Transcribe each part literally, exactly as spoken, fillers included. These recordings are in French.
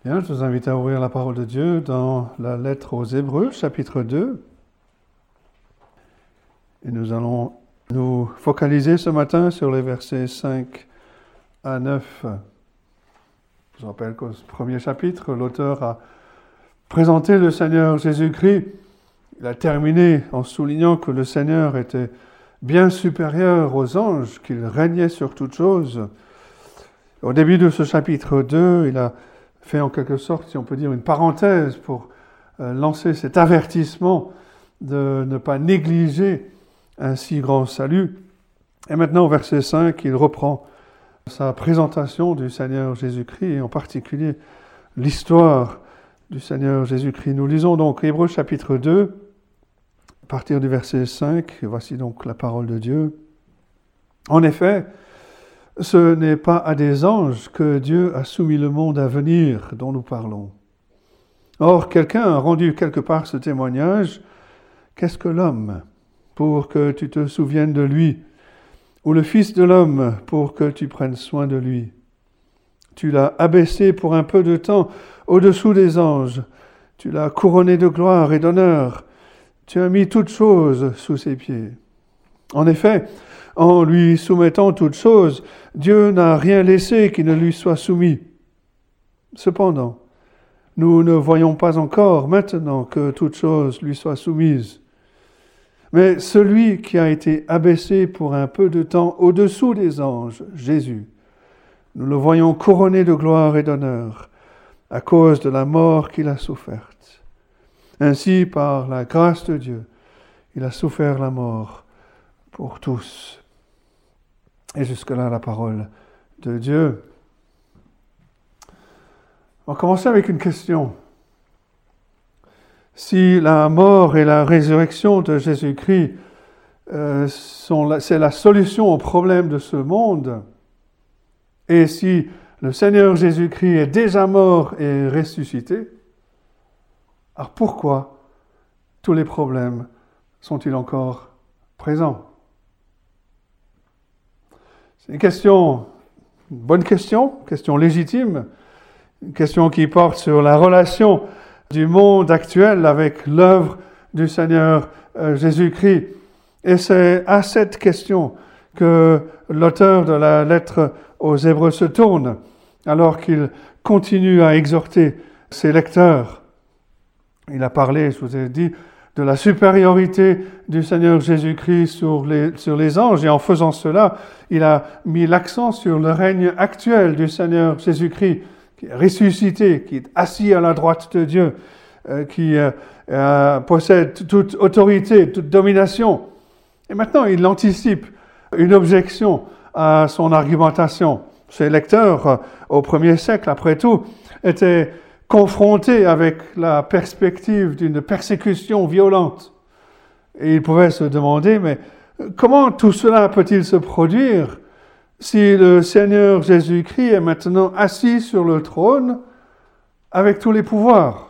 Bien, je vous invite à ouvrir la parole de Dieu dans la lettre aux Hébreux, chapitre deux. Et nous allons nous focaliser ce matin sur les versets cinq à neuf. Je vous rappelle qu'au premier chapitre, l'auteur a présenté le Seigneur Jésus-Christ. Il a terminé en soulignant que le Seigneur était bien supérieur aux anges, qu'il régnait sur toutes choses. Au début de ce chapitre deux, il a fait en quelque sorte, si on peut dire, une parenthèse pour euh, lancer cet avertissement de ne pas négliger un si grand salut. Et maintenant, au verset cinq, il reprend sa présentation du Seigneur Jésus-Christ, et en particulier l'histoire du Seigneur Jésus-Christ. Nous lisons donc Hébreux chapitre deux, à partir du verset cinq, et voici donc la parole de Dieu. En effet, ce n'est pas à des anges que Dieu a soumis le monde à venir dont nous parlons. Or, quelqu'un a rendu quelque part ce témoignage. Qu'est-ce que l'homme pour que tu te souviennes de lui, ou le Fils de l'homme pour que tu prennes soin de lui? Tu l'as abaissé pour un peu de temps au-dessous des anges. Tu l'as couronné de gloire et d'honneur. Tu as mis toutes choses sous ses pieds. En effet, en lui soumettant toutes choses, Dieu n'a rien laissé qui ne lui soit soumis. Cependant, nous ne voyons pas encore maintenant que toutes choses lui soient soumises. Mais celui qui a été abaissé pour un peu de temps au-dessous des anges, Jésus, nous le voyons couronné de gloire et d'honneur à cause de la mort qu'il a soufferte. Ainsi, par la grâce de Dieu, il a souffert la mort pour tous. Et jusque-là, la parole de Dieu. On va commencer avec une question. Si la mort et la résurrection de Jésus-Christ, euh, sont la, c'est la solution au problème de ce monde, et si le Seigneur Jésus-Christ est déjà mort et ressuscité, alors pourquoi tous les problèmes sont-ils encore présents? C'est une question, une bonne question, question légitime, une question qui porte sur la relation du monde actuel avec l'œuvre du Seigneur euh, Jésus-Christ. Et c'est à cette question que l'auteur de la lettre aux Hébreux se tourne, alors qu'il continue à exhorter ses lecteurs. Il a parlé, je vous ai dit, de la supériorité du Seigneur Jésus-Christ sur les, sur les anges. Et en faisant cela, il a mis l'accent sur le règne actuel du Seigneur Jésus-Christ, qui est ressuscité, qui est assis à la droite de Dieu, euh, qui euh, euh, possède toute autorité, toute domination. Et maintenant, il anticipe une objection à son argumentation. Ses lecteurs, euh, au premier siècle, après tout, étaient confrontés avec la perspective d'une persécution violente. Et ils pouvaient se demander, mais comment tout cela peut-il se produire si le Seigneur Jésus-Christ est maintenant assis sur le trône avec tous les pouvoirs?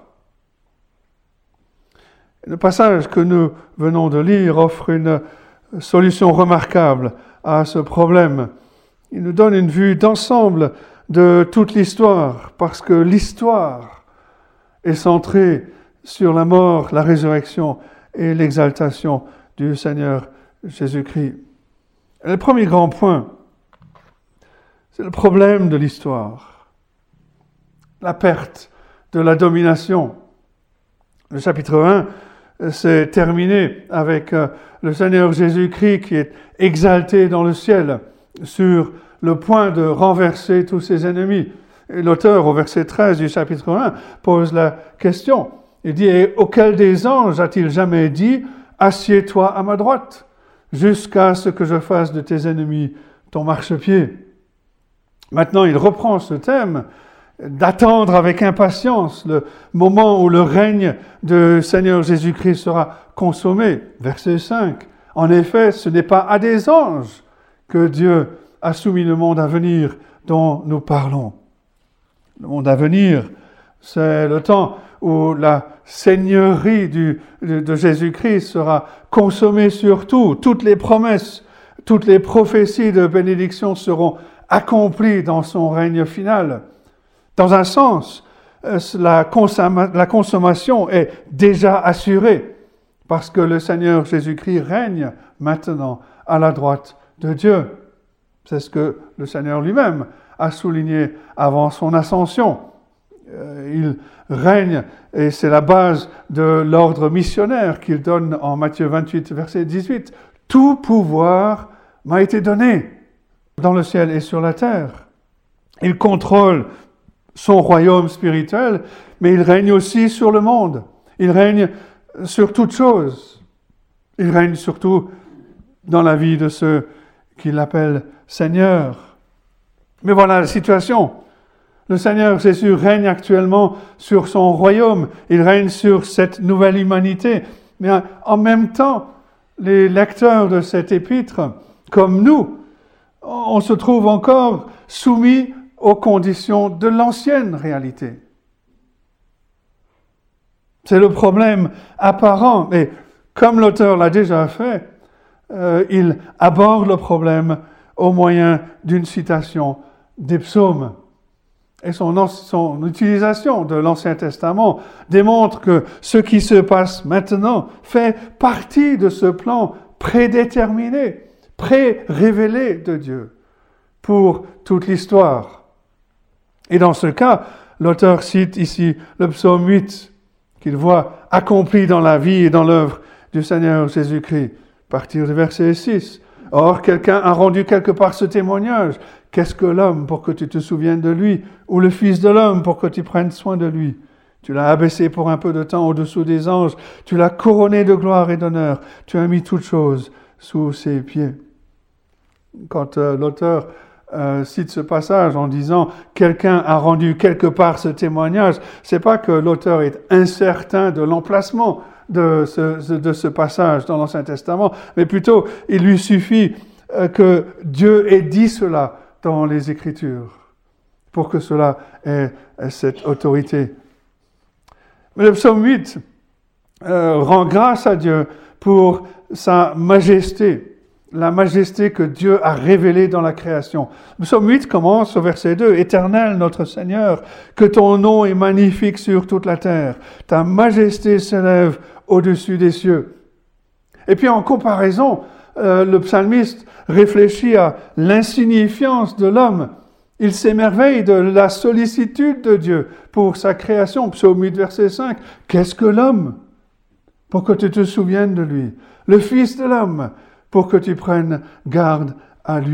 Le passage que nous venons de lire offre une solution remarquable à ce problème. Il nous donne une vue d'ensemble de toute l'histoire, parce que l'histoire est centrée sur la mort, la résurrection et l'exaltation du Seigneur Jésus-Christ. Et le premier grand point, c'est le problème de l'histoire, la perte de la domination. Le chapitre un s'est terminé avec le Seigneur Jésus-Christ qui est exalté dans le ciel sur le point de renverser tous ses ennemis. Et l'auteur, au verset treize du chapitre un, pose la question. Il dit, « Et auquel des anges a-t-il jamais dit, assieds-toi à ma droite, jusqu'à ce que je fasse de tes ennemis ton marchepied ?» Maintenant, il reprend ce thème d'attendre avec impatience le moment où le règne du Seigneur Jésus-Christ sera consommé. Verset cinq. « En effet, ce n'est pas à des anges que Dieu a soumis le monde à venir dont nous parlons. » Le monde à venir, c'est le temps où la seigneurie du, de, de Jésus-Christ sera consommée sur tout. Toutes les promesses, toutes les prophéties de bénédiction seront accomplies dans son règne final. Dans un sens, la, consomma- la consommation est déjà assurée, parce que le Seigneur Jésus-Christ règne maintenant à la droite de Dieu. C'est ce que le Seigneur lui-même a souligné avant son ascension. Euh, il règne, et c'est la base de l'ordre missionnaire qu'il donne en Matthieu vingt-huit, verset dix-huit. « Tout pouvoir m'a été donné dans le ciel et sur la terre. » Il contrôle son royaume spirituel, mais il règne aussi sur le monde. Il règne sur toutes choses. Il règne surtout dans la vie de ceux qu'il appelle Seigneur. Mais voilà la situation. Le Seigneur Jésus règne actuellement sur son royaume. Il règne sur cette nouvelle humanité. Mais en même temps, les lecteurs de cet épître, comme nous, on se trouve encore soumis aux conditions de l'ancienne réalité. C'est le problème apparent. Mais comme l'auteur l'a déjà fait, euh, il aborde le problème au moyen d'une citation des psaumes. Et son, son utilisation de l'Ancien Testament démontre que ce qui se passe maintenant fait partie de ce plan prédéterminé, pré-révélé de Dieu pour toute l'histoire. Et dans ce cas, l'auteur cite ici le psaume huit, qu'il voit accompli dans la vie et dans l'œuvre du Seigneur Jésus-Christ, à partir du verset six. « Or, quelqu'un a rendu quelque part ce témoignage. Qu'est-ce que l'homme pour que tu te souviennes de lui, ou le Fils de l'homme pour que tu prennes soin de lui? Tu l'as abaissé pour un peu de temps au-dessous des anges, tu l'as couronné de gloire et d'honneur, tu as mis toutes choses sous ses pieds. » Quand euh, l'auteur euh, cite ce passage en disant « quelqu'un a rendu quelque part ce témoignage », c'est pas que l'auteur est incertain de l'emplacement de ce, de ce passage dans l'Ancien Testament, mais plutôt il lui suffit euh, que Dieu ait dit cela dans les Écritures pour que cela ait, ait cette autorité. Mais le psaume huit euh, rend grâce à Dieu pour sa majesté, la majesté que Dieu a révélée dans la création. Le psaume huit commence au verset deux. « Éternel, notre Seigneur, que ton nom est magnifique sur toute la terre. Ta majesté s'élève au-dessus des cieux. » Et puis en comparaison, euh, le psalmiste réfléchit à l'insignifiance de l'homme. Il s'émerveille de la sollicitude de Dieu pour sa création. Psaume huit, verset cinq. « Qu'est-ce que l'homme pour que tu te souviennes de lui? Le Fils de l'homme pour que tu prennes garde à lui. »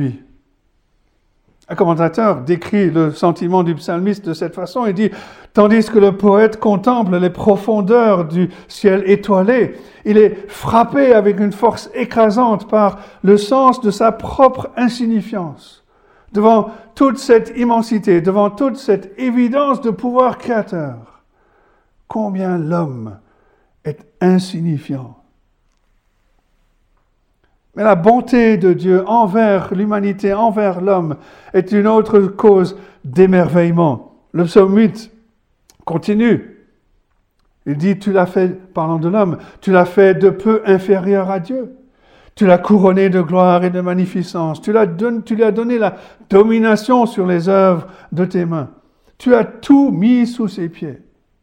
Un commentateur décrit le sentiment du psalmiste de cette façon. Il dit « Tandis que le poète contemple les profondeurs du ciel étoilé, il est frappé avec une force écrasante par le sens de sa propre insignifiance. Devant toute cette immensité, devant toute cette évidence de pouvoir créateur, combien l'homme est insignifiant. » Mais la bonté de Dieu envers l'humanité, envers l'homme, est une autre cause d'émerveillement. Le psaume huit continue. Il dit, tu l'as fait, parlant de l'homme, tu l'as fait de peu inférieur à Dieu. Tu l'as couronné de gloire et de magnificence. Tu, l'as don, tu lui as donné la domination sur les œuvres de tes mains. Tu as tout mis sous ses pieds.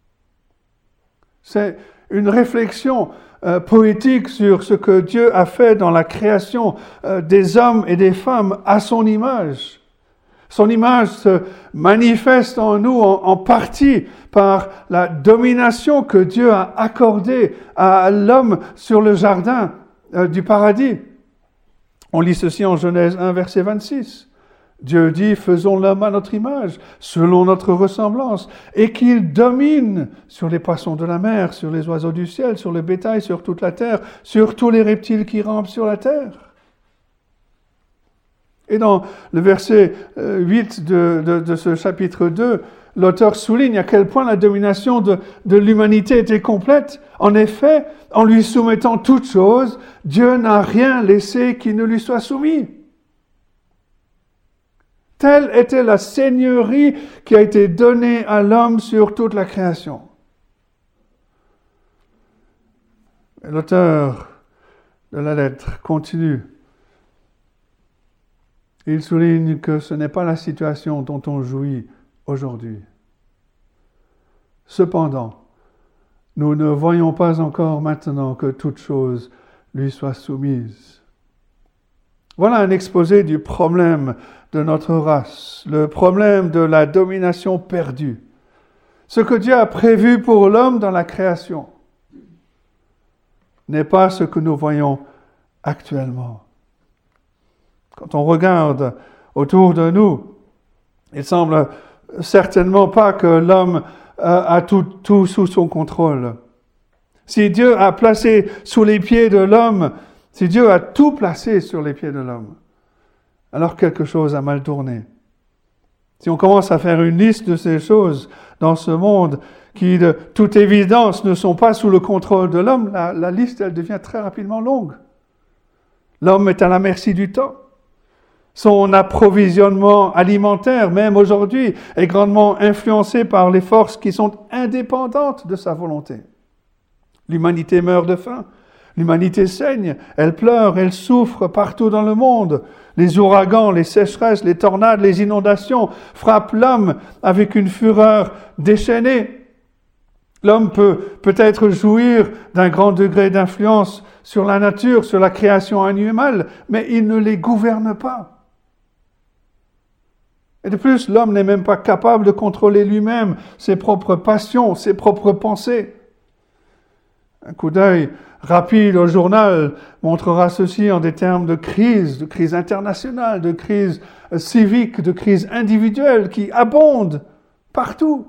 C'est une réflexion Euh, poétique sur ce que Dieu a fait dans la création euh, des hommes et des femmes à son image. Son image se manifeste en nous en, en partie par la domination que Dieu a accordée à l'homme sur le jardin euh, du paradis. On lit ceci en Genèse un, verset vingt-six. Dieu dit, faisons l'homme à notre image, selon notre ressemblance, et qu'il domine sur les poissons de la mer, sur les oiseaux du ciel, sur le bétail, sur toute la terre, sur tous les reptiles qui rampent sur la terre. Et dans le verset huit de, de, de ce chapitre deux, l'auteur souligne à quel point la domination de, de l'humanité était complète. En effet, en lui soumettant toutes choses, Dieu n'a rien laissé qui ne lui soit soumis. Telle était la seigneurie qui a été donnée à l'homme sur toute la création. Et l'auteur de la lettre continue. Il souligne que ce n'est pas la situation dont on jouit aujourd'hui. Cependant, nous ne voyons pas encore maintenant que toute chose lui soit soumise. Voilà un exposé du problème de notre race, le problème de la domination perdue. Ce que Dieu a prévu pour l'homme dans la création n'est pas ce que nous voyons actuellement. Quand on regarde autour de nous, il semble certainement pas que l'homme a tout, tout sous son contrôle. Si Dieu a placé sous les pieds de l'homme, si Dieu a tout placé sur les pieds de l'homme, alors quelque chose a mal tourné. Si on commence à faire une liste de ces choses dans ce monde qui, de toute évidence, ne sont pas sous le contrôle de l'homme, la, la liste, elle devient très rapidement longue. L'homme est à la merci du temps. Son approvisionnement alimentaire, même aujourd'hui, est grandement influencé par les forces qui sont indépendantes de sa volonté. L'humanité meurt de faim. L'humanité saigne, elle pleure, elle souffre partout dans le monde. Les ouragans, les sécheresses, les tornades, les inondations frappent l'homme avec une fureur déchaînée. L'homme peut peut-être jouir d'un grand degré d'influence sur la nature, sur la création animale, mais il ne les gouverne pas. Et de plus, l'homme n'est même pas capable de contrôler lui-même ses propres passions, ses propres pensées. Un coup d'œil rapide au journal montrera ceci en des termes de crise, de crise internationale, de crise civique, de crise individuelle qui abondent partout.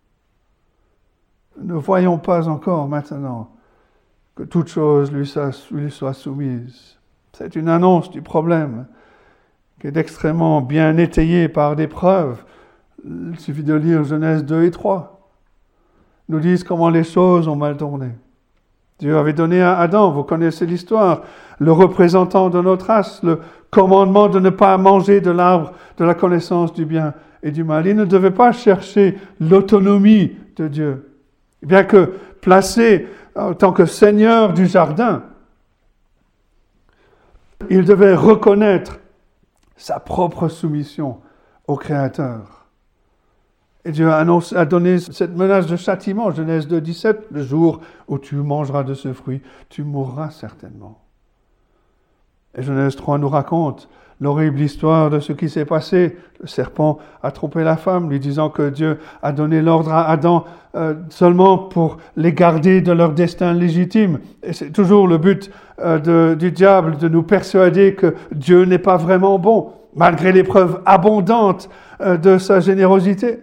Ne voyons pas encore maintenant que toute chose lui soit, lui soit soumise. C'est une annonce du problème qui est extrêmement bien étayée par des preuves. Il suffit de lire Genèse deux et trois. Nous disent comment les choses ont mal tourné. Dieu avait donné à Adam, vous connaissez l'histoire, le représentant de notre race, le commandement de ne pas manger de l'arbre de la connaissance du bien et du mal. Il ne devait pas chercher l'autonomie de Dieu. Bien que placé en tant que seigneur du jardin, il devait reconnaître sa propre soumission au Créateur. Et Dieu a, annoncé, a donné cette menace de châtiment, Genèse deux, dix-sept, le jour où tu mangeras de ce fruit, tu mourras certainement. Et Genèse trois nous raconte l'horrible histoire de ce qui s'est passé. Le serpent a trompé la femme, lui disant que Dieu a donné l'ordre à Adam euh, seulement pour les garder de leur destin légitime. Et c'est toujours le but euh, de, du diable de nous persuader que Dieu n'est pas vraiment bon, malgré les preuves abondantes euh, de sa générosité.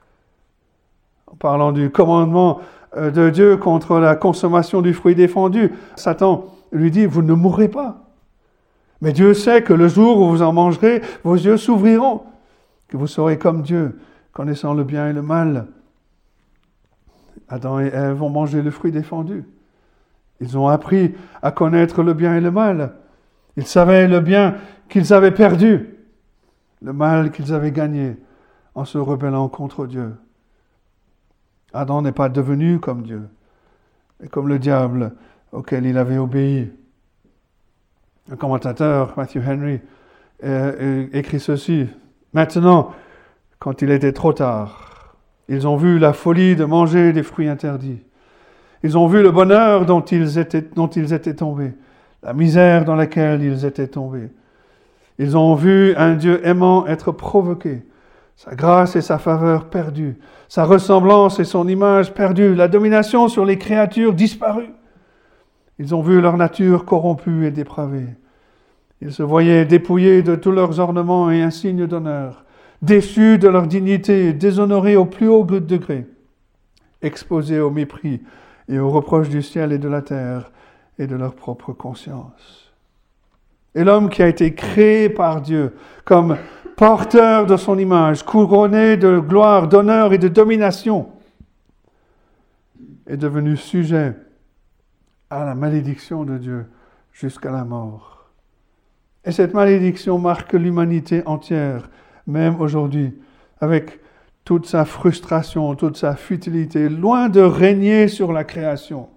En parlant du commandement euh, de Dieu contre la consommation du fruit défendu, Satan lui dit « Vous ne mourrez pas ». Mais Dieu sait que le jour où vous en mangerez, vos yeux s'ouvriront, que vous serez comme Dieu, connaissant le bien et le mal. Adam et Ève ont mangé le fruit défendu. Ils ont appris à connaître le bien et le mal. Ils savaient le bien qu'ils avaient perdu, le mal qu'ils avaient gagné en se rebellant contre Dieu. Adam n'est pas devenu comme Dieu, mais comme le diable auquel il avait obéi. Un commentateur, Matthew Henry, euh, écrit ceci. Maintenant, quand il était trop tard, ils ont vu la folie de manger des fruits interdits. Ils ont vu le bonheur dont ils étaient, dont ils étaient tombés, la misère dans laquelle ils étaient tombés. Ils ont vu un Dieu aimant être provoqué, sa grâce et sa faveur perdues, sa ressemblance et son image perdue, la domination sur les créatures disparues. Ils ont vu leur nature corrompue et dépravée. Ils se voyaient dépouillés de tous leurs ornements et insignes d'honneur, déchus de leur dignité, déshonorés au plus haut degré, exposés au mépris et aux reproches du ciel et de la terre et de leur propre conscience. Et l'homme qui a été créé par Dieu comme porteur de son image, couronné de gloire, d'honneur et de domination, est devenu sujet à la malédiction de Dieu jusqu'à la mort. Et cette malédiction marque l'humanité entière, même aujourd'hui, avec toute sa frustration, toute sa futilité, loin de régner sur la création.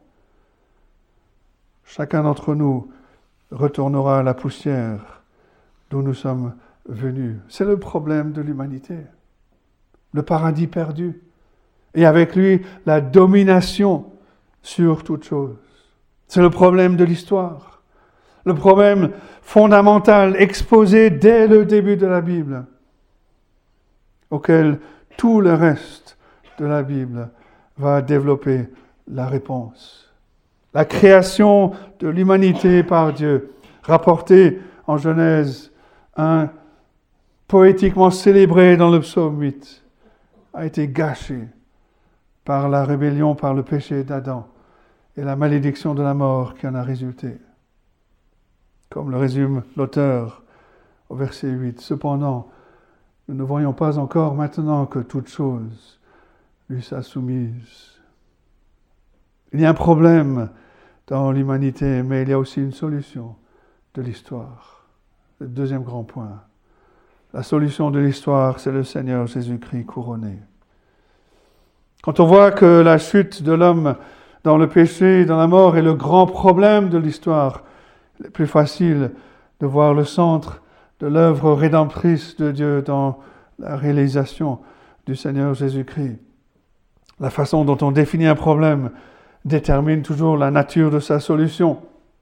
Chacun d'entre nous retournera à la poussière d'où nous sommes venus. C'est le problème de l'humanité. Le paradis perdu. et avec lui la domination sur toute chose. C'est le problème de l'histoire, le problème fondamental exposé dès le début de la Bible, auquel tout le reste de la Bible va développer la réponse. La création de l'humanité par Dieu, rapportée en Genèse un, poétiquement célébrée dans le psaume huit, a été gâchée par la rébellion, par le péché d'Adam et la malédiction de la mort qui en a résulté. Comme le résume l'auteur au verset huit. Cependant, nous ne voyons pas encore maintenant que toute chose lui soit soumise. Il y a un problème dans l'humanité, mais il y a aussi une solution de l'histoire. Le deuxième grand point. La solution de l'histoire, c'est le Seigneur Jésus-Christ couronné. Quand on voit que la chute de l'homme dans le péché, dans la mort, est le grand problème de l'histoire, il est plus facile de voir le centre de l'œuvre rédemptrice de Dieu dans la réalisation du Seigneur Jésus-Christ. La façon dont on définit un problème détermine toujours la nature de sa solution.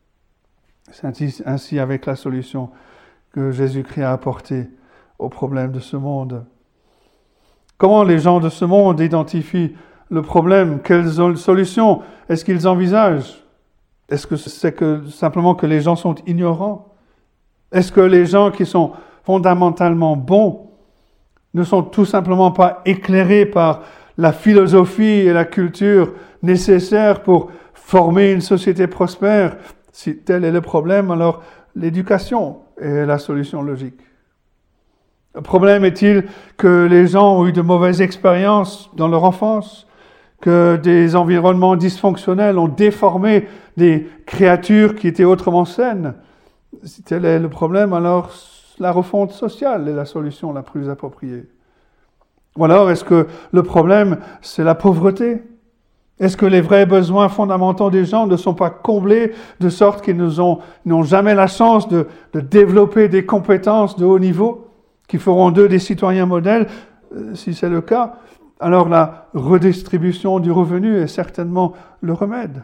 C'est ainsi avec la solution que Jésus-Christ a apportée au problème de ce monde. Comment les gens de ce monde identifient le problème? Quelles solutions est-ce qu'ils envisagent? Est-ce que c'est que, simplement que les gens sont ignorants? Est-ce que les gens qui sont fondamentalement bons ne sont tout simplement pas éclairés par la philosophie et la culture nécessaires pour former une société prospère? Si tel est le problème, alors l'éducation est la solution logique. Le problème est-il que les gens ont eu de mauvaises expériences dans leur enfance, que des environnements dysfonctionnels ont déformé des créatures qui étaient autrement saines? Si tel est le problème, alors la refonte sociale est la solution la plus appropriée. Ou alors, est-ce que le problème, c'est la pauvreté? Est-ce que les vrais besoins fondamentaux des gens ne sont pas comblés de sorte qu'ils n'ont, n'ont jamais la chance de, de développer des compétences de haut niveau qui feront d'eux des citoyens modèles? Si c'est le cas, alors la redistribution du revenu est certainement le remède.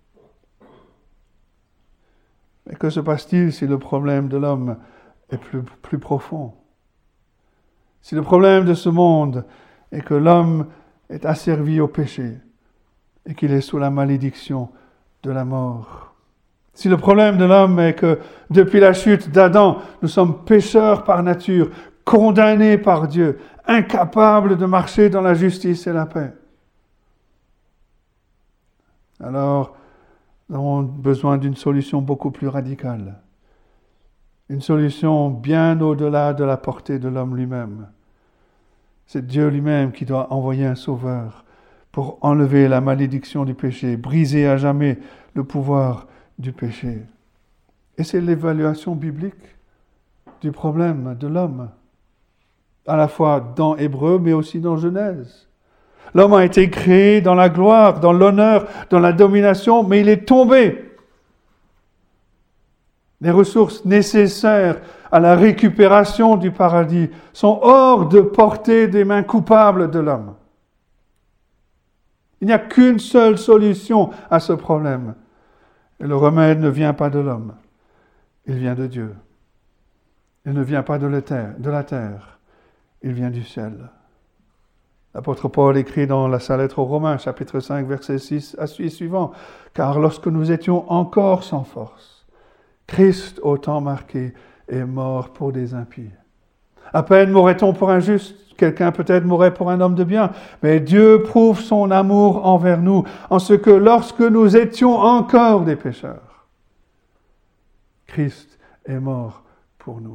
Mais que se passe-t-il si le problème de l'homme est plus, plus profond? Si le problème de ce monde est que l'homme est asservi au péché et qu'il est sous la malédiction de la mort. Si le problème de l'homme est que depuis la chute d'Adam, nous sommes pécheurs par nature, condamnés par Dieu, incapables de marcher dans la justice et la paix, alors nous avons besoin d'une solution beaucoup plus radicale. Une solution bien au-delà de la portée de l'homme lui-même. C'est Dieu lui-même qui doit envoyer un sauveur pour enlever la malédiction du péché, briser à jamais le pouvoir du péché. Et c'est l'évaluation biblique du problème de l'homme, à la fois dans Hébreu, mais aussi dans Genèse. L'homme a été créé dans la gloire, dans l'honneur, dans la domination, mais il est tombé. Les ressources nécessaires à la récupération du paradis sont hors de portée des mains coupables de l'homme. Il n'y a qu'une seule solution à ce problème. Et le remède ne vient pas de l'homme, il vient de Dieu. Il ne vient pas de la terre, de la terre, il vient du ciel. L'apôtre Paul écrit dans la sa lettre aux Romains, chapitre cinq, verset six à suivant, « Car lorsque nous étions encore sans force, Christ, au temps marqué, est mort pour des impies. À peine mourrait-on pour un juste, quelqu'un peut-être mourrait pour un homme de bien, mais Dieu prouve son amour envers nous, en ce que lorsque nous étions encore des pécheurs, Christ est mort pour nous. »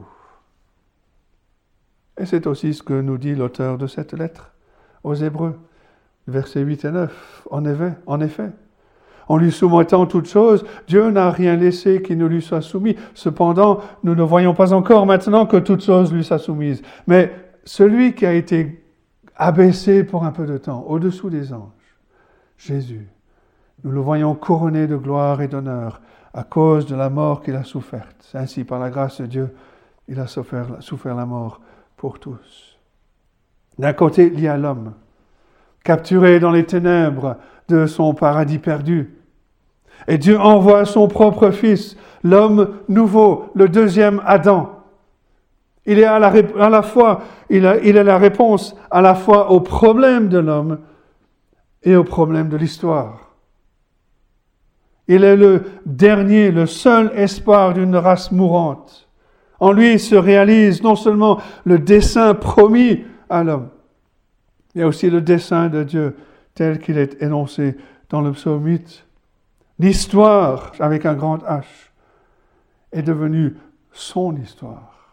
Et c'est aussi ce que nous dit l'auteur de cette lettre aux Hébreux, versets huit et neuf. En effet, en effet, en lui soumettant toutes choses, Dieu n'a rien laissé qui ne lui soit soumis. Cependant, nous ne voyons pas encore maintenant que toutes choses lui soient soumises. Mais celui qui a été abaissé pour un peu de temps, au-dessous des anges, Jésus, nous le voyons couronné de gloire et d'honneur à cause de la mort qu'il a soufferte. Ainsi, par la grâce de Dieu, il a souffert, souffert la mort pour tous. D'un côté, il y a l'homme, capturé dans les ténèbres de son paradis perdu. Et Dieu envoie son propre Fils, l'homme nouveau, le deuxième Adam. Il est à la, à la fois, il, a, il est la réponse à la fois au problème de l'homme et au problème de l'histoire. Il est le dernier, le seul espoir d'une race mourante. En lui se réalise non seulement le dessein promis à l'homme, mais aussi le dessein de Dieu tel qu'il est énoncé dans le psaume huit. L'histoire, avec un grand H, est devenue son histoire.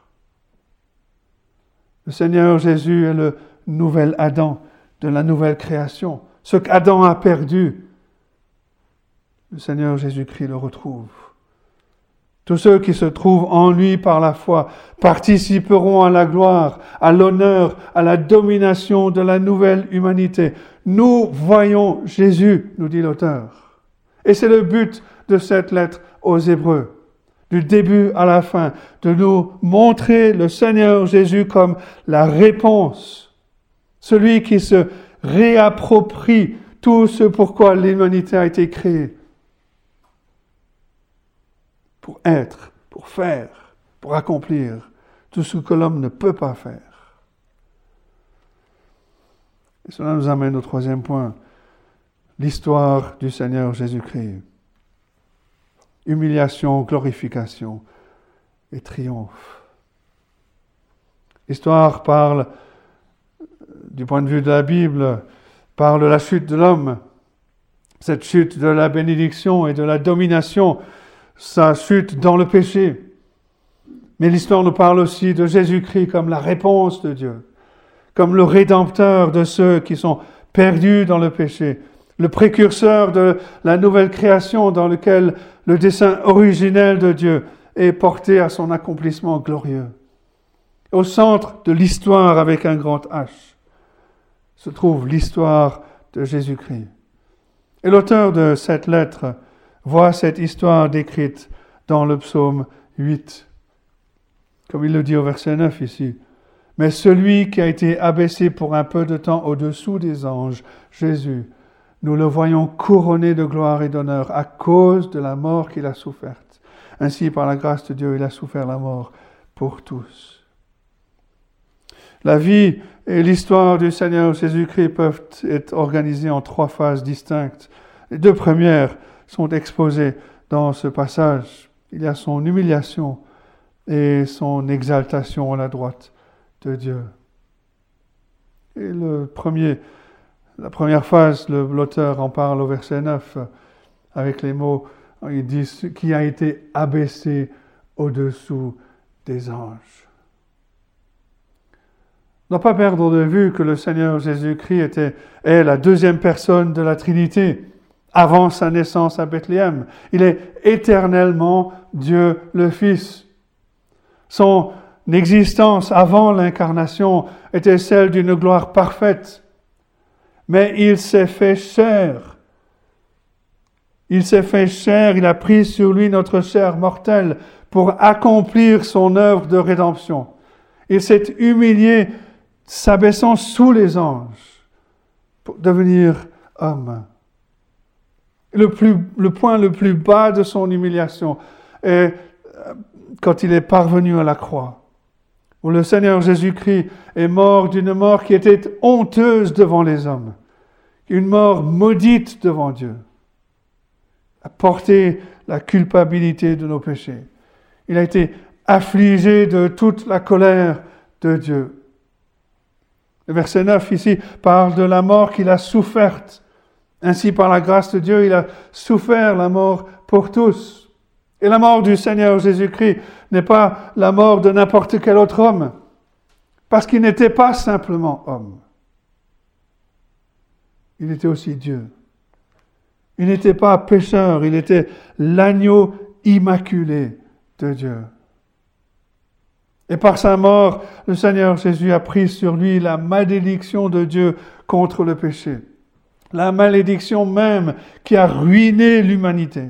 Le Seigneur Jésus est le nouvel Adam de la nouvelle création. Ce qu'Adam a perdu, le Seigneur Jésus-Christ le retrouve. Tous ceux qui se trouvent en lui par la foi participeront à la gloire, à l'honneur, à la domination de la nouvelle humanité. Nous voyons Jésus, nous dit l'auteur. Et c'est le but de cette lettre aux Hébreux, du début à la fin, de nous montrer le Seigneur Jésus comme la réponse, celui qui se réapproprie tout ce pourquoi l'humanité a été créée. Pour être, pour faire, pour accomplir tout ce que l'homme ne peut pas faire. Et cela nous amène au troisième point, l'histoire du Seigneur Jésus-Christ. Humiliation, glorification et triomphe. L'histoire parle, du point de vue de la Bible, parle de la chute de l'homme, cette chute de la bénédiction et de la domination, sa chute dans le péché. Mais l'histoire nous parle aussi de Jésus-Christ comme la réponse de Dieu, comme le rédempteur de ceux qui sont perdus dans le péché, le précurseur de la nouvelle création dans lequel le dessein originel de Dieu est porté à son accomplissement glorieux. Au centre de l'histoire avec un grand H se trouve l'histoire de Jésus-Christ. Et l'auteur de cette lettre voit cette histoire décrite dans le psaume huit. Comme il le dit au verset neuf ici. « Mais celui qui a été abaissé pour un peu de temps au-dessous des anges, Jésus, nous le voyons couronné de gloire et d'honneur à cause de la mort qu'il a soufferte. Ainsi, par la grâce de Dieu, il a souffert la mort pour tous. » La vie et l'histoire du Seigneur Jésus-Christ peuvent être organisées en trois phases distinctes. Les deux premières sont exposées dans ce passage. Il y a son humiliation et son exaltation à la droite de Dieu. Et le premier, la première phase, le, l'auteur en parle au verset neuf, avec les mots, il dit « qui a été abaissé au-dessous des anges ». Ne pas perdre de vue que le Seigneur Jésus-Christ était, est la deuxième personne de la Trinité, avant sa naissance à Bethléem. Il est éternellement Dieu le Fils. Son existence avant l'incarnation était celle d'une gloire parfaite. Mais il s'est fait chair. Il s'est fait chair, il a pris sur lui notre chair mortelle pour accomplir son œuvre de rédemption. Il s'est humilié, s'abaissant sous les anges pour devenir homme. Le, plus, le point le plus bas de son humiliation est quand il est parvenu à la croix, où le Seigneur Jésus-Christ est mort d'une mort qui était honteuse devant les hommes, une mort maudite devant Dieu, a porté la culpabilité de nos péchés. Il a été affligé de toute la colère de Dieu. Le verset neuf ici parle de la mort qu'il a soufferte. Ainsi, par la grâce de Dieu, il a souffert la mort pour tous. Et la mort du Seigneur Jésus-Christ n'est pas la mort de n'importe quel autre homme, parce qu'il n'était pas simplement homme. Il était aussi Dieu. Il n'était pas pécheur, il était l'agneau immaculé de Dieu. Et par sa mort, le Seigneur Jésus a pris sur lui la malédiction de Dieu contre le péché. La malédiction même qui a ruiné l'humanité.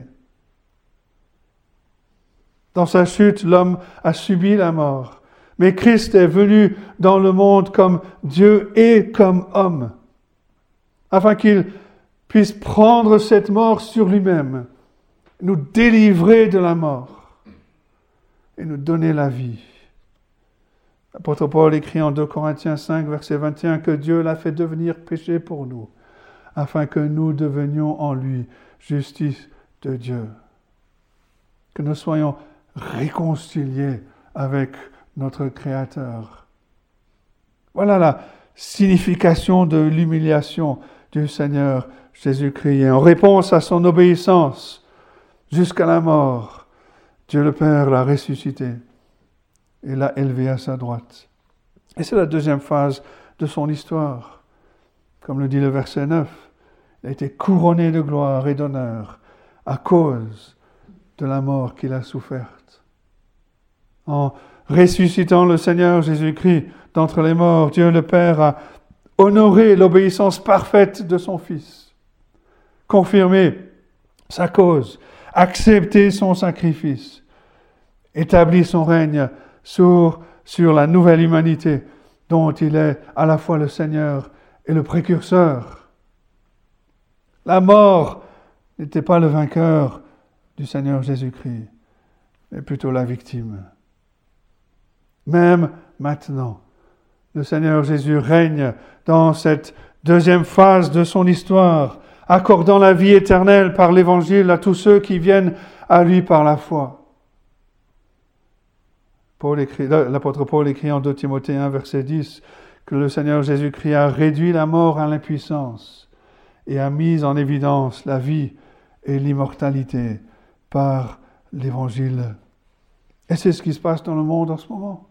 Dans sa chute, l'homme a subi la mort. Mais Christ est venu dans le monde comme Dieu et comme homme. afin qu'il puisse prendre cette mort sur lui-même, nous délivrer de la mort et nous donner la vie. L'apôtre Paul écrit en deux Corinthiens cinq, verset vingt et un, que Dieu l'a fait devenir péché pour nous, afin que nous devenions en lui justice de Dieu. Que nous soyons réconciliés avec notre Créateur. Voilà la signification de l'humiliation du Seigneur Jésus-Christ. Et en réponse à son obéissance jusqu'à la mort, Dieu le Père l'a ressuscité et l'a élevé à sa droite. Et c'est la deuxième phase de son histoire. Comme le dit le verset neuf, il a été couronné de gloire et d'honneur à cause de la mort qu'il a soufferte. En ressuscitant le Seigneur Jésus-Christ d'entre les morts, Dieu le Père a honoré l'obéissance parfaite de son Fils, confirmé sa cause, accepté son sacrifice, établi son règne sur, sur la nouvelle humanité dont il est à la fois le Seigneur et le précurseur. La mort n'était pas le vainqueur du Seigneur Jésus-Christ, mais plutôt la victime. Même maintenant, le Seigneur Jésus règne dans cette deuxième phase de son histoire, accordant la vie éternelle par l'Évangile à tous ceux qui viennent à lui par la foi. Paul écrit, l'apôtre Paul écrit en deux Timothée un, verset dix, que le Seigneur Jésus-Christ a réduit la mort à l'impuissance et a mis en évidence la vie et l'immortalité par l'Évangile. Et c'est ce qui se passe dans le monde en ce moment.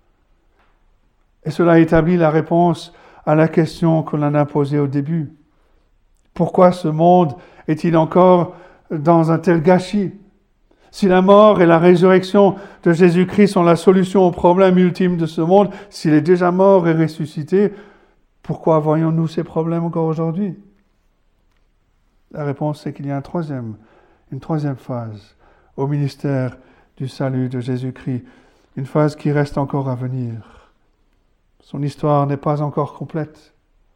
Et cela établit la réponse à la question qu'on en a posée au début. Pourquoi ce monde est-il encore dans un tel gâchis ? Si la mort et la résurrection de Jésus-Christ sont la solution au problème ultime de ce monde, s'il est déjà mort et ressuscité, pourquoi voyons-nous ces problèmes encore aujourd'hui ? La réponse, c'est qu'il y a un troisième, une troisième phase au ministère du salut de Jésus-Christ, une phase qui reste encore à venir. Son histoire n'est pas encore complète.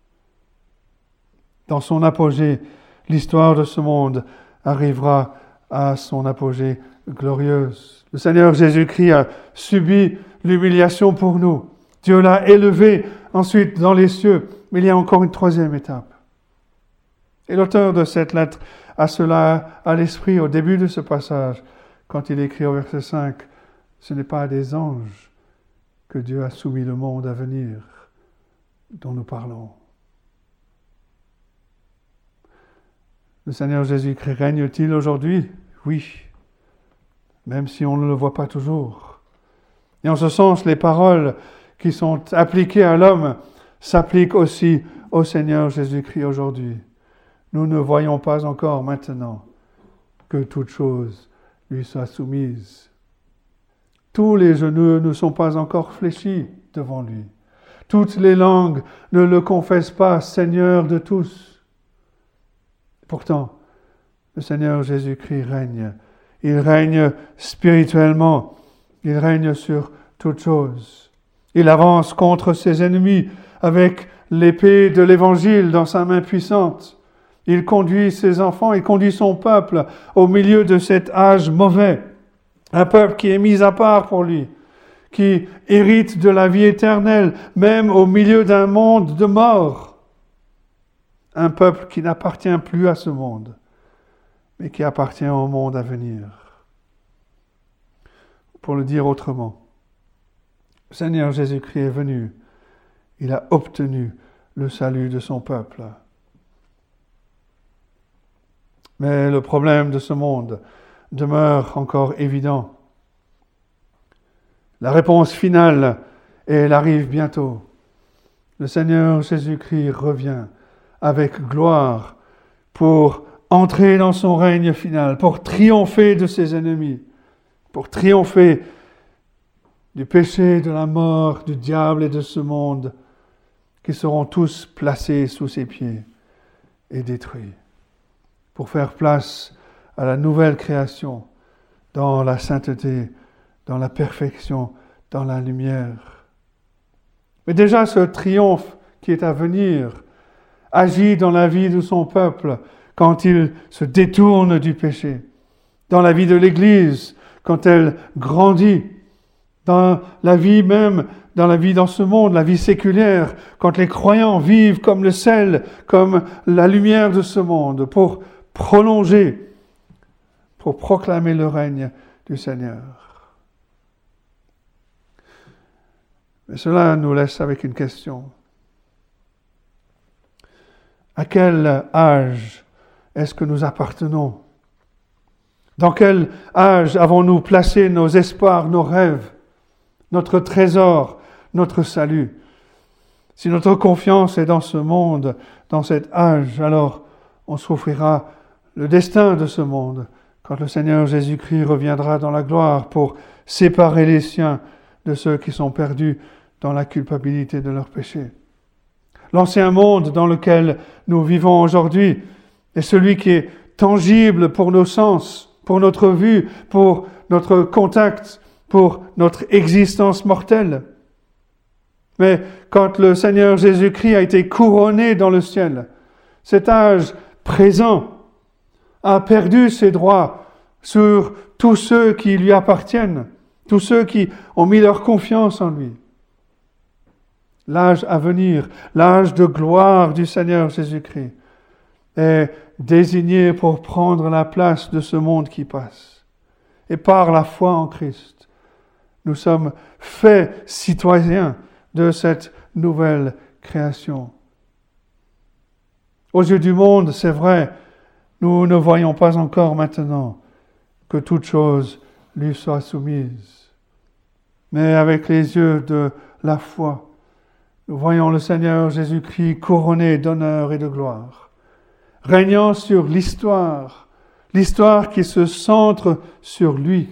Dans son apogée, l'histoire de ce monde arrivera à son apogée glorieuse. Le Seigneur Jésus-Christ a subi l'humiliation pour nous. Dieu l'a élevé ensuite dans les cieux. Mais il y a encore une troisième étape. Et l'auteur de cette lettre a cela à l'esprit au début de ce passage, quand il écrit au verset cinq, « Ce n'est pas à des anges que Dieu a soumis le monde à venir dont nous parlons. » Le Seigneur Jésus-Christ règne-t-il aujourd'hui ? Oui, même si on ne le voit pas toujours. Et en ce sens, les paroles qui sont appliquées à l'homme s'appliquent aussi au Seigneur Jésus-Christ aujourd'hui. Nous ne voyons pas encore maintenant que toute chose lui soit soumise. Tous les genoux ne sont pas encore fléchis devant lui. Toutes les langues ne le confessent pas Seigneur de tous. Pourtant, le Seigneur Jésus-Christ règne. Il règne spirituellement. Il règne sur toutes choses. Il avance contre ses ennemis avec l'épée de l'Évangile dans sa main puissante. Il conduit ses enfants, il conduit son peuple au milieu de cet âge mauvais. Un peuple qui est mis à part pour lui, qui hérite de la vie éternelle, même au milieu d'un monde de mort. Un peuple qui n'appartient plus à ce monde, mais qui appartient au monde à venir. Pour le dire autrement, le Seigneur Jésus-Christ est venu, il a obtenu le salut de son peuple. Mais le problème de ce monde demeure encore évident. La réponse finale, et elle arrive bientôt. Le Seigneur Jésus-Christ revient avec gloire pour entrer dans son règne final, pour triompher de ses ennemis, pour triompher du péché, de la mort, du diable et de ce monde, qui seront tous placés sous ses pieds et détruits, pour faire place à la nouvelle création, dans la sainteté, dans la perfection, dans la lumière. Mais déjà ce triomphe qui est à venir agit dans la vie de son peuple quand il se détourne du péché, dans la vie de l'Église quand elle grandit, dans la vie même, dans la vie dans ce monde, la vie séculière, quand les croyants vivent comme le sel, comme la lumière de ce monde, pour prolonger, pour proclamer le règne du Seigneur. Mais cela nous laisse avec une question. À quel âge est-ce que nous appartenons? Dans quel âge avons-nous placé nos espoirs, nos rêves, notre trésor, notre salut? Si notre confiance est dans ce monde, dans cet âge, alors on souffrira le destin de ce monde quand le Seigneur Jésus-Christ reviendra dans la gloire pour séparer les siens de ceux qui sont perdus dans la culpabilité de leurs péchés. L'ancien monde dans lequel nous vivons aujourd'hui est celui qui est tangible pour nos sens, pour notre vue, pour notre contact, pour notre existence mortelle. Mais quand le Seigneur Jésus-Christ a été couronné dans le ciel, cet âge présent a perdu ses droits sur tous ceux qui lui appartiennent, tous ceux qui ont mis leur confiance en lui. L'âge à venir, l'âge de gloire du Seigneur Jésus-Christ, est désigné pour prendre la place de ce monde qui passe. Et par la foi en Christ, nous sommes faits citoyens de cette nouvelle création. Aux yeux du monde, c'est vrai, nous ne voyons pas encore maintenant que toute chose lui soit soumise. Mais avec les yeux de la foi, nous voyons le Seigneur Jésus-Christ couronné d'honneur et de gloire, régnant sur l'histoire, l'histoire qui se centre sur lui.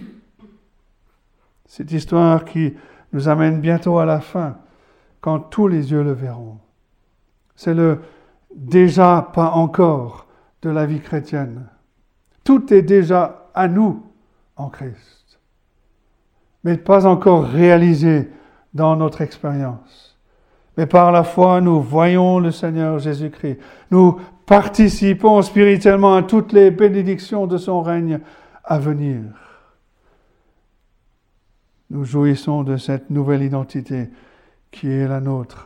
Cette histoire qui nous amène bientôt à la fin, quand tous les yeux le verront. C'est le déjà pas encore de la vie chrétienne. Tout est déjà à nous en Christ, mais pas encore réalisé dans notre expérience. Mais par la foi, nous voyons le Seigneur Jésus-Christ. Nous participons spirituellement à toutes les bénédictions de son règne à venir. Nous jouissons de cette nouvelle identité qui est la nôtre.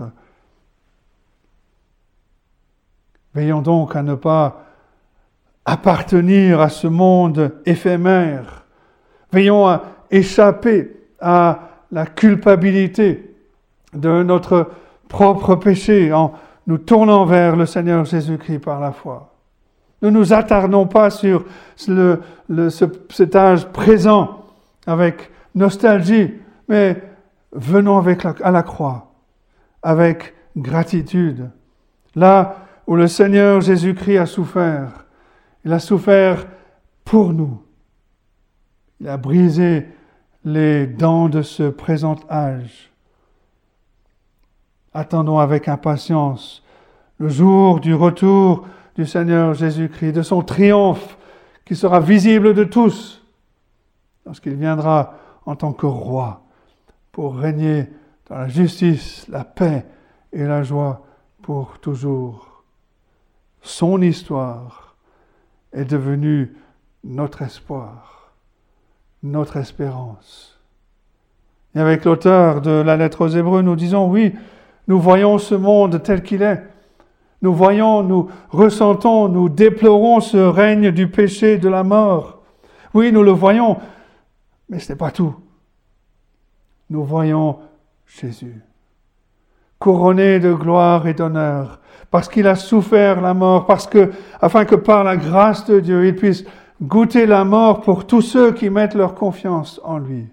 Veillons donc à ne pas appartenir à ce monde éphémère. Veillons à échapper à la culpabilité de notre propre péché en nous tournant vers le Seigneur Jésus-Christ par la foi. Ne nous attardons pas sur le, le, ce, cet âge présent avec nostalgie, mais venons avec la, à la croix, avec gratitude. Là où le Seigneur Jésus-Christ a souffert, il a souffert pour nous. Il a brisé les dents de ce présent âge. Attendons avec impatience le jour du retour du Seigneur Jésus-Christ, de son triomphe qui sera visible de tous, lorsqu'il viendra en tant que roi pour régner dans la justice, la paix et la joie pour toujours. Son histoire est devenue notre espoir, notre espérance. Et avec l'auteur de la lettre aux Hébreux, nous disons oui, nous voyons ce monde tel qu'il est. Nous voyons, nous ressentons, nous déplorons ce règne du péché, de la mort. Oui, nous le voyons, mais ce n'est pas tout. Nous voyons Jésus, couronné de gloire et d'honneur, parce qu'il a souffert la mort, parce que, afin que par la grâce de Dieu, il puisse goûter la mort pour tous ceux qui mettent leur confiance en lui.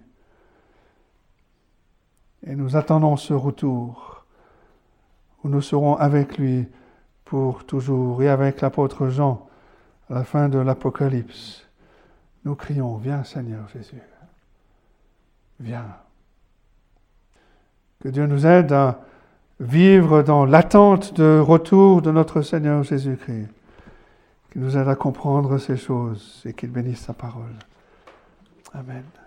Et nous attendons ce retour, où nous serons avec lui pour toujours. Et avec l'apôtre Jean, à la fin de l'Apocalypse, nous crions, viens Seigneur Jésus, viens. Que Dieu nous aide à vivre dans l'attente de retour de notre Seigneur Jésus-Christ, qu'il nous aide à comprendre ces choses et qu'il bénisse sa parole. Amen.